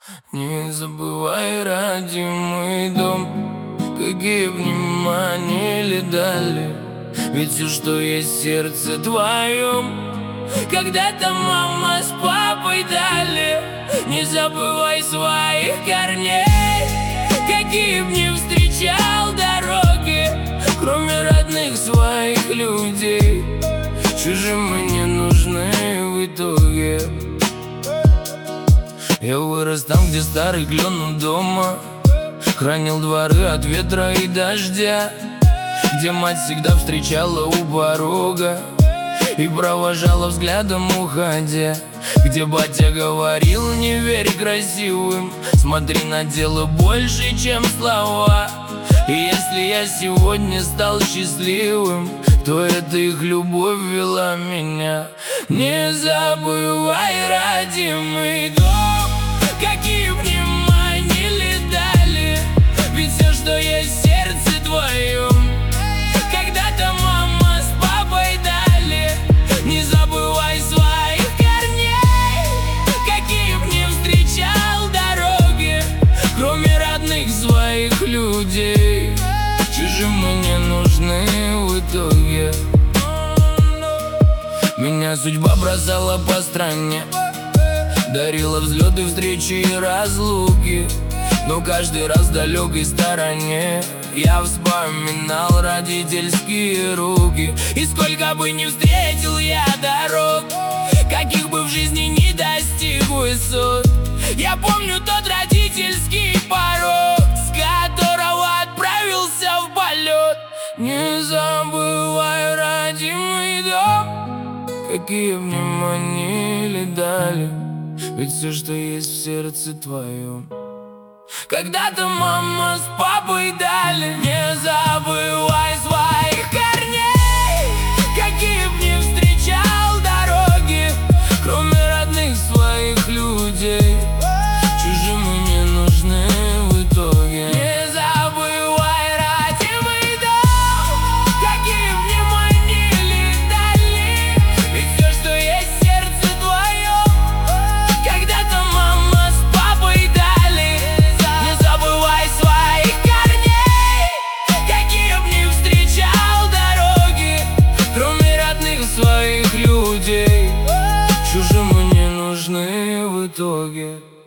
Не забывай, родимый дом, какие внимания ли дали. Ведь все, что есть в сердце твоем, когда-то мама с папой дали. Не забывай своих корней, какие б не встречал дороги, кроме родных своих людей. Чужим мы не нужны в итоге. Я вырос там, где старый клен у дома хранил дворы от ветра и дождя, где мать всегда встречала у порога и провожала взглядом уходя, где батя говорил: не верь красивым, смотри на дело больше, чем слова. И если я сегодня стал счастливым, то это их любовь вела меня. Не забывай, родимый дом, какие внимания ли дали. Ведь все, что есть в сердце твоем, когда-то мама с папой дали. Не забывай своих корней, какие б не встречал дороги, кроме родных своих людей. Чужим мы не нужны в итоге. Меня судьба бросала по стране, дарила взлеты, встречи и разлуки, но каждый раз в далекой стороне я вспоминал родительские руки. И сколько бы ни встретил я дорог, каких бы в жизни не достиг высот, я помню тот родительский порог, с которого отправился в полет. Не забывай, родимый дом, какие внимания ли дали. Ведь все, что есть в сердце твоем, когда-то мама с папой дали. Не забывай своих корней, какие б не встречал дороги, кроме родных своих людей. Чужим мы не нужны в итоге. Не забывай, родимый дом, какие внимания ли дали. Ведь все, что есть в сердце твоем, когда-то мама с папой дали. Не забывай своих корней, какие б не встречал дороги, кроме родных своих людей. Чужим мы не нужны в итоге.